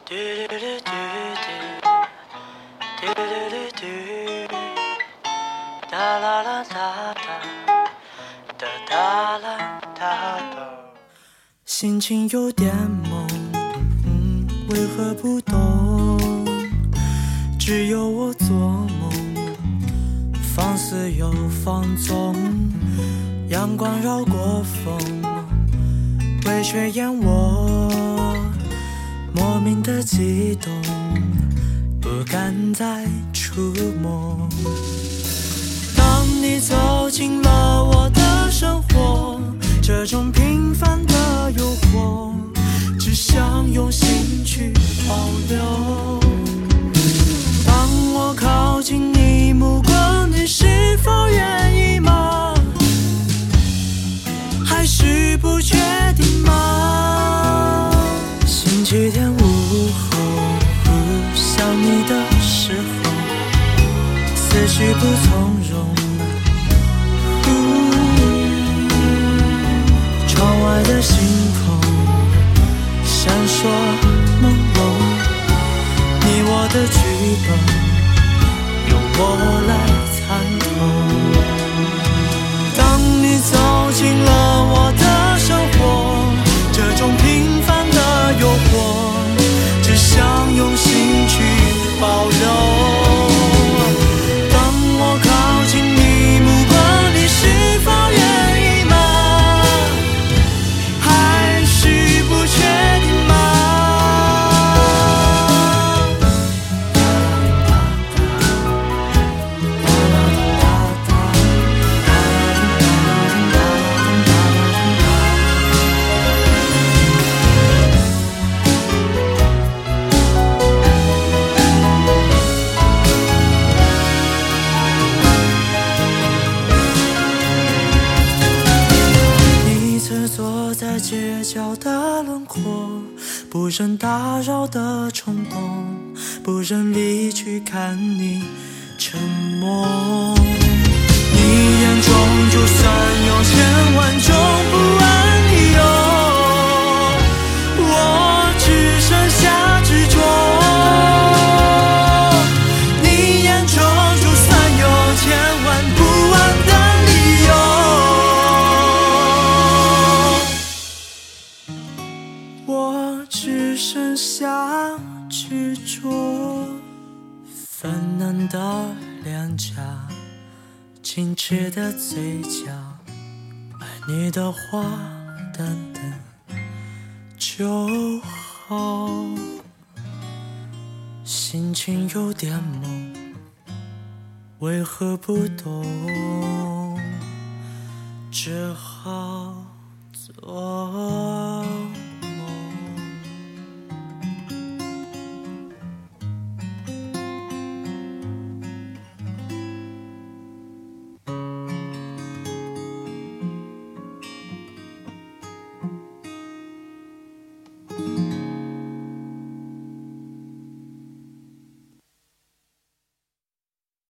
嘟嘟嘟嘟嘟嘟嘟嘟，哒啦啦哒哒，哒哒啦哒哒。心情有点懵，为何不懂？只有我做梦，放肆又放纵，阳光绕过风，微雪淹我，莫名的激动，不敢再触摸。当你走进了我的生活，这种平凡的诱惑，只想用心去保留。当我靠近你目光，你是否愿意吗？还是不确定吗？星期天午后，想你的时候，思绪不从容。窗外的星空闪烁朦胧，你我的剧本由我来参透。当你走进了我的生活，这种平凡的诱惑，只想用心去保留。当我靠近你目光，你是否愿意吗？还是不确定吗？坐在街角的轮廓，不忍打扰的冲动，不忍离去看你沉默。你眼中就算有千万种不安理由，我只剩下执着。你眼中就算有千万不安的理由，我只剩下执着。泛蓝的脸颊，矜持的嘴角，爱你的话等等就好。心情有点懵，为何不懂？只好做